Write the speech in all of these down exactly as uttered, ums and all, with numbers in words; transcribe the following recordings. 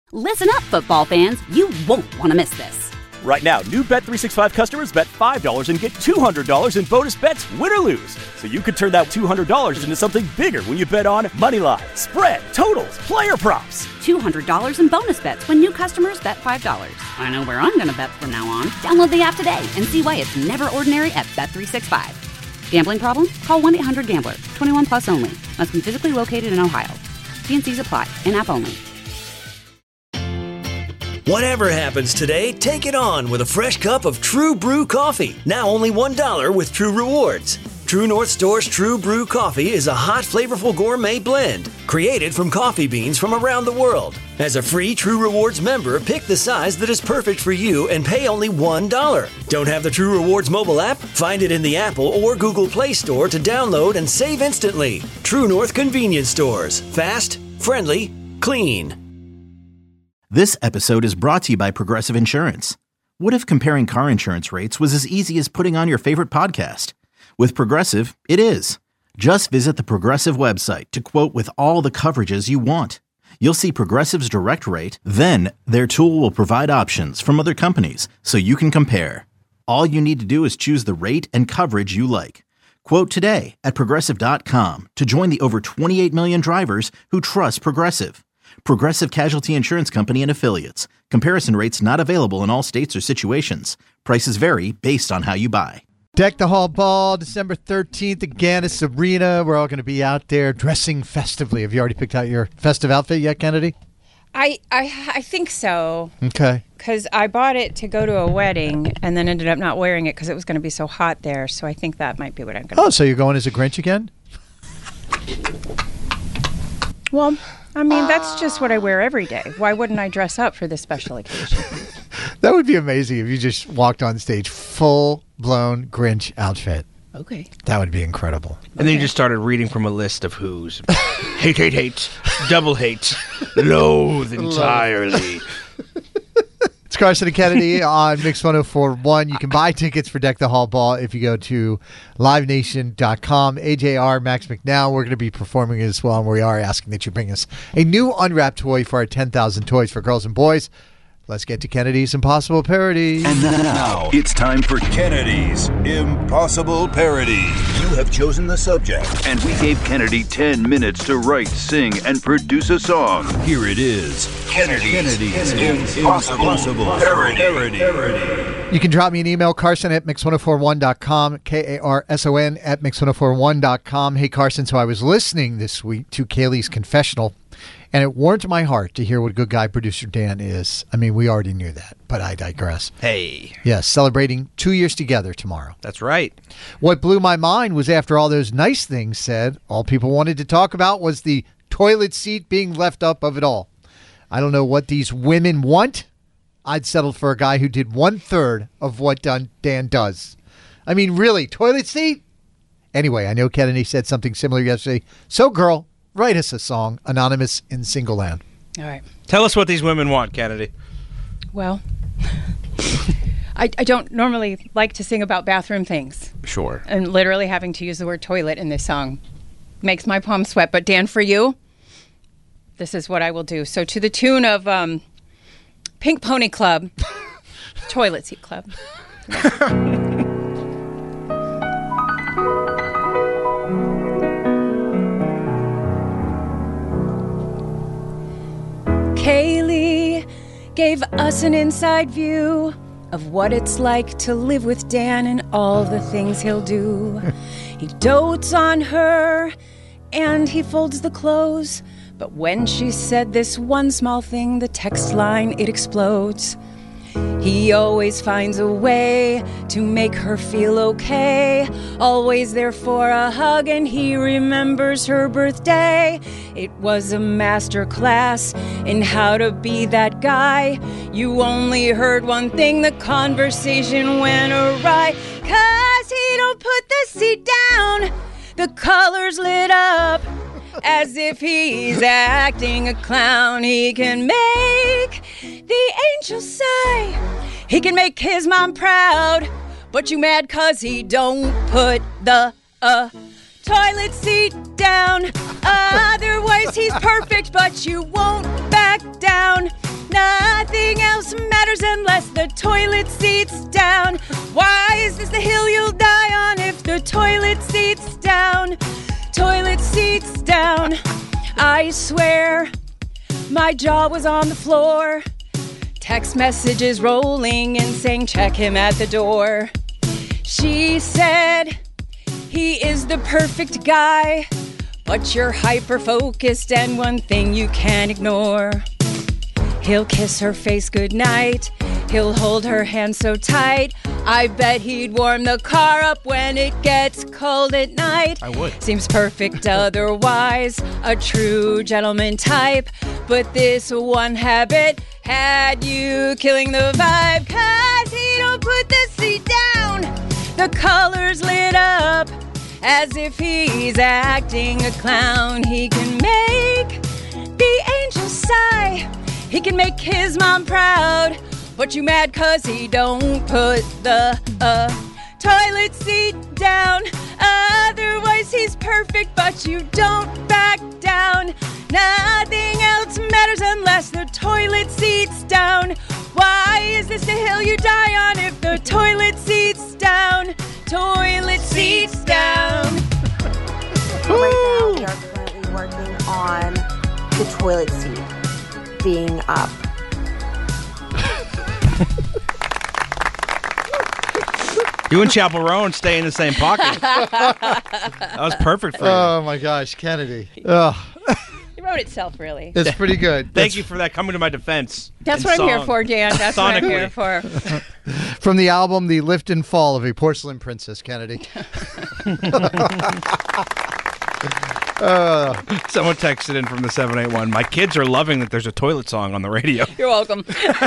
Listen up, football fans. You won't want to miss this. Right now, new Bet three sixty-five customers bet five dollars and get two hundred dollars in bonus bets, win or lose. So you could turn that two hundred dollars into something bigger when you bet on moneyline, spread, totals, player props. two hundred dollars in bonus bets when new customers bet five dollars. I know where I'm going to bet from now on. Download the app today and see why it's never ordinary at Bet three sixty-five. Gambling problem? Call one eight hundred gambler. twenty-one plus only. Must be physically located in Ohio. T and C's apply. In-app only. Whatever happens today, take it on with a fresh cup of True Brew coffee. Now only one dollar with True Rewards. True North Store's True Brew coffee is a hot, flavorful gourmet blend created from coffee beans from around the world. As a free True Rewards member, pick the size that is perfect for you and pay only one dollar. Don't have the True Rewards mobile app? Find it in the Apple or Google Play Store to download and save instantly. True North Convenience Stores. Fast, friendly, clean. This episode is brought to you by Progressive Insurance. What if comparing car insurance rates was as easy as putting on your favorite podcast? With Progressive, it is. Just visit the Progressive website to quote with all the coverages you want. You'll see Progressive's direct rate, then their tool will provide options from other companies so you can compare. All you need to do is choose the rate and coverage you like. Quote today at Progressive dot com to join the over twenty-eight million drivers who trust Progressive. Progressive Casualty Insurance Company and Affiliates. Comparison rates not available in all states or situations. Prices vary based on how you buy. Deck the Hall Ball, December thirteenth at Gannis Arena. We're all going to be out there dressing festively. Have you already picked out your festive outfit yet, Kennedy? I I, I think so. Okay. Because I bought it to go to a wedding and then ended up not wearing it because it was going to be so hot there. So I think that might be what I'm going to Oh, do. so you're going as a Grinch again? Well, I mean, that's just what I wear every day. Why wouldn't I dress up for this special occasion? That would be amazing if you just walked on stage full-blown Grinch outfit. Okay. That would be incredible. And then you just started reading from a list of who's. Hate, hate, hate. Double hate. Loathe entirely. It's Carson and Kennedy on Mix one oh four point one. You can buy tickets for Deck the Hall Ball if you go to live nation dot com. A J R, Max McNown, we're going to be performing as well, and we are asking that you bring us a new unwrapped toy for our ten thousand Toys for Girls and Boys. Let's get to Kennedy's Impossible Parody. And now, it's time for Kennedy's Impossible Parody. You have chosen the subject, and we gave Kennedy ten minutes to write, sing, and produce a song. Here it is. Kennedy's, Kennedy's, Kennedy's Impossible, Impossible Parody. Parody. You can drop me an email, Carson at mix one oh four one dot com, K A R S O N at mix one oh four one dot com. Hey, Carson, so I was listening this week to Kaylee's confessional, and it warmed my heart to hear what a good guy producer Dan is. I mean, we already knew that, but I digress. Hey. Yes, celebrating two years together tomorrow. That's right. What blew my mind was after all those nice things said, all people wanted to talk about was the toilet seat being left up of it all. I don't know what these women want. I'd settle for a guy who did one-third of what Dan does. I mean, really, toilet seat? Anyway, I know Kennedy said something similar yesterday. So, girl, write us a song, Anonymous in Single Land. All right. Tell us what these women want, Kennedy. Well, I, I don't normally like to sing about bathroom things. Sure. And literally having to use the word toilet in this song makes my palms sweat. But Dan, for you, this is what I will do. So to the tune of um, Pink Pony Club, Toilet Seat Club. Kaylee gave us an inside view of what it's like to live with Dan and all the things he'll do. He dotes on her and he folds the clothes, but when she said this one small thing, the text line, it explodes. He always finds a way to make her feel okay, always there for a hug, and he remembers her birthday. It was a master class in how to be that guy. You only heard one thing, the conversation went awry. Cause he don't put the seat down, the colors lit up, as if he's acting a clown. He can make the angels sigh, he can make his mom proud, but you mad cause he don't put the uh, toilet seat down. Otherwise, he's perfect, but you won't back down. Nothing else matters unless the toilet seat's down. Why is this the hill you'll die on if the toilet seat's down? Toilet seat's down. I swear my jaw was on the floor. Text messages rolling and saying check him at the door. She said he is the perfect guy, but you're hyper-focused and one thing you can't ignore. He'll kiss her face goodnight. He'll hold her hand so tight. I bet he'd warm the car up when it gets cold at night. I would. Seems perfect otherwise, a true gentleman type. But this one habit had you killing the vibe. Cause he don't put the seat down. The color's lit up as if he's acting a clown. He can make the angels sigh. He can make his mom proud. But you mad cause he don't put the uh, toilet seat down. Otherwise he's perfect, but you don't back down. Nothing else matters unless the toilet seat's down. Why is this the hill you die on if the toilet seat's down? Toilet seat's down. Right now we are currently working on the toilet seat being up. You and Chapel Roan stay in the same pocket. That was perfect for you. Oh, my gosh, Kennedy. Oh. It wrote itself, really. It's pretty good. Thank That's you for that, coming to my defense. That's in what I'm song. here for, Dan. That's what I'm here for. From the album The Lift and Fall of a Porcelain Princess, Kennedy. uh, Someone texted in from the seven eight one. My kids are loving that there's a toilet song on the radio. You're welcome.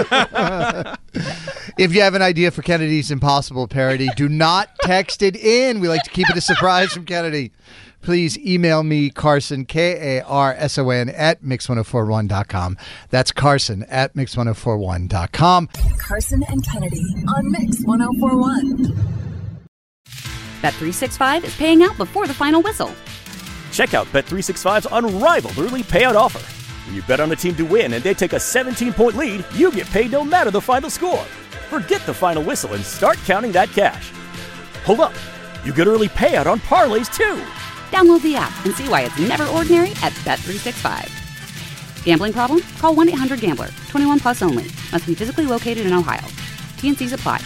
If you have an idea for Kennedy's Impossible parody, do not text it in. We like to keep it a surprise from Kennedy. Please email me, Carson, K A R S O N, at mix ten forty-one dot com. That's Carson at mix ten forty-one dot com. Carson and Kennedy on Mix ten forty-one. Bet three sixty-five is paying out before the final whistle. Check out Bet three sixty-five's unrivaled early payout offer. When you bet on a team to win and they take a seventeen-point lead, you get paid no matter the final score. Forget the final whistle and start counting that cash. Hold up. You get early payout on parlays, too. Download the app and see why it's never ordinary at Bet three sixty-five. Gambling problem? Call one eight hundred gambler. twenty-one plus only. Must be physically located in Ohio. T N Cs apply.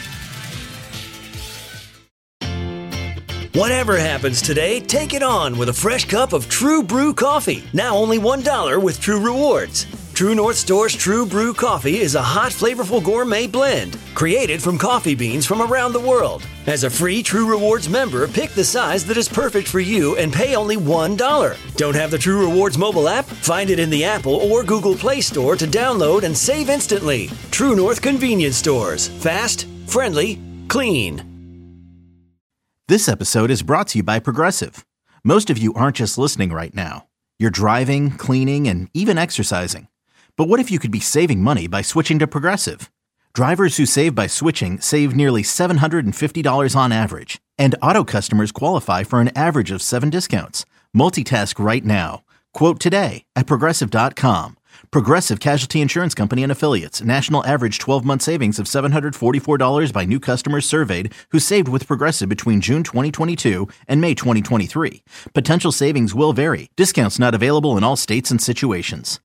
Whatever happens today, take it on with a fresh cup of True Brew Coffee. Now only one dollar with True Rewards. True North Store's True Brew Coffee is a hot, flavorful gourmet blend created from coffee beans from around the world. As a free True Rewards member, pick the size that is perfect for you and pay only one dollar. Don't have the True Rewards mobile app? Find it in the Apple or Google Play Store to download and save instantly. True North Convenience Stores. Fast, friendly, clean. This episode is brought to you by Progressive. Most of you aren't just listening right now. You're driving, cleaning, and even exercising. But what if you could be saving money by switching to Progressive? Drivers who save by switching save nearly seven hundred fifty dollars on average. And auto customers qualify for an average of seven discounts. Multitask right now. Quote today at Progressive dot com. Progressive Casualty Insurance Company and Affiliates. National average twelve-month savings of seven hundred forty-four dollars by new customers surveyed who saved with Progressive between June twenty twenty-two and May twenty twenty-three. Potential savings will vary. Discounts not available in all states and situations.